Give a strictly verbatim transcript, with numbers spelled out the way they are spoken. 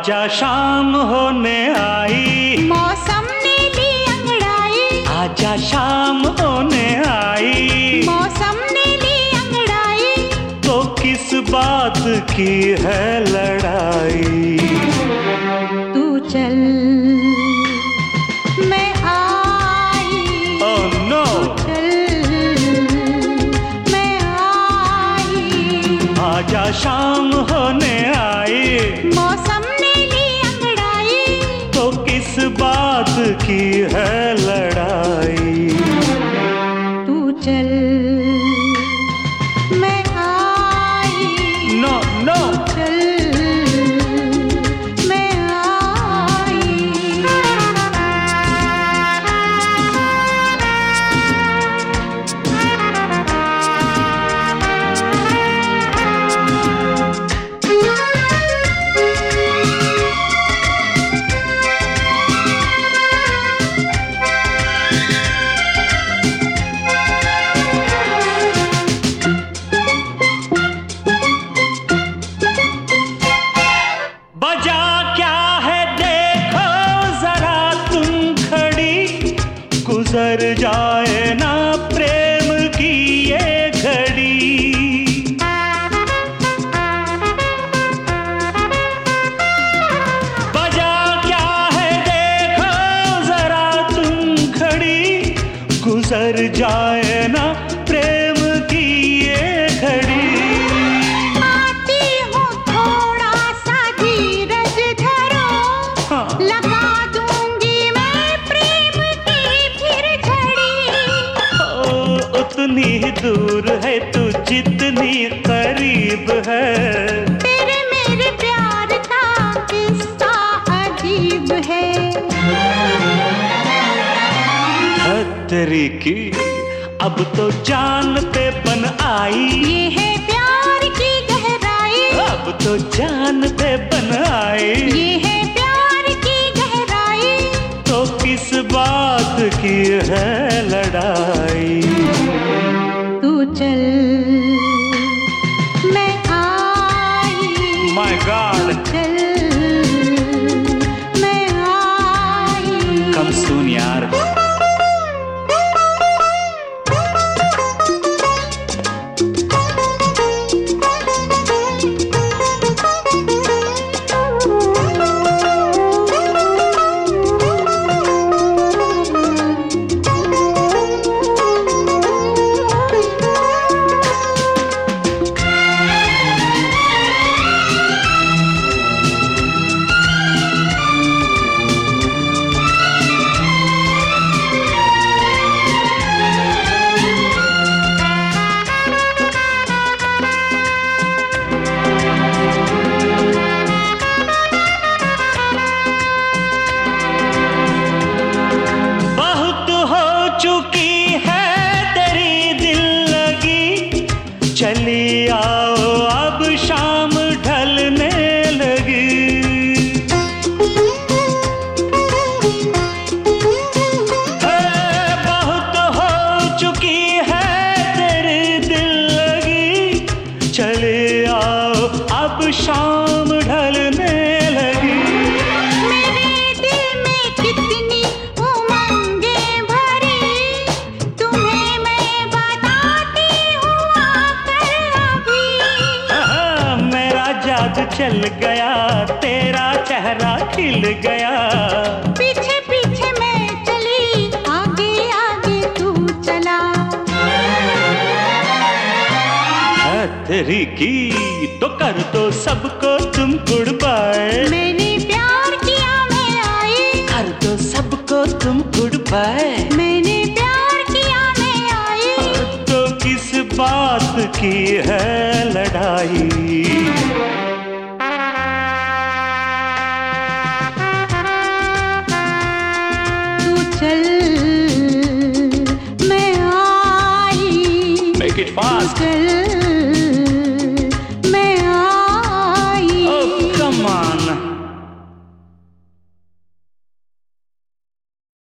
आजा शाम होने आई, मौसम ने ली अंगड़ाई। आजा शाम होने आई, मौसम ने ली अंगड़ाई। तो किस बात की है लड़ाई? तू चल मैं आई। Oh no! तू चल मैं आई। आजा शाम होने आई, मौसम ने ली अंगड़ाई। तो किस बात की है लड़ाई? तू चल मैं आई। नो नो चल मैं आई। बजा क्या है देखो जरा तुम खड़ी, गुजर जाए ना प्रेम की ये घड़ी। बजा क्या है देखो जरा तुम खड़ी, गुजर जाए ना प्रेम की ये घड़ी। आती हूँ थोड़ा सा धीरज धरो, हाँ। लगा दूंगी मैं प्रेम की फिर झड़ी। ओ, उतनी ही दूर है तू जितनी करीब है, तेरे मेरे प्यार का किस्सा अजीब है। तेरी की अब तो जान पे बन आई, ये है प्यार की गहराई। अब तो जान पे बन आई, ये है प्यार की गहराई। तो किस बात की है लड़ाई? तू चल मैं आई। माय गॉड, चल मैं आई। कम सून यार। चुकी है तेरी दिल लगी, चली आओ अब शाम ढलने लगी। है बहुत हो चुकी है तेरी दिल लगी, चले आओ अब शाम ढलने लगी। चल गया तेरा चेहरा खिल गया, पीछे पीछे मैं चली आगे आगे तू चला। तेरी की तो कर दो सबको तुम गुड बाय, मैंने प्यार किया मैं आई। कर दो सबको तुम गुड बाय, मैंने प्यार किया मैं आई। तो किस बात की है लड़ाई? चल मैं आई। Make it fast. चल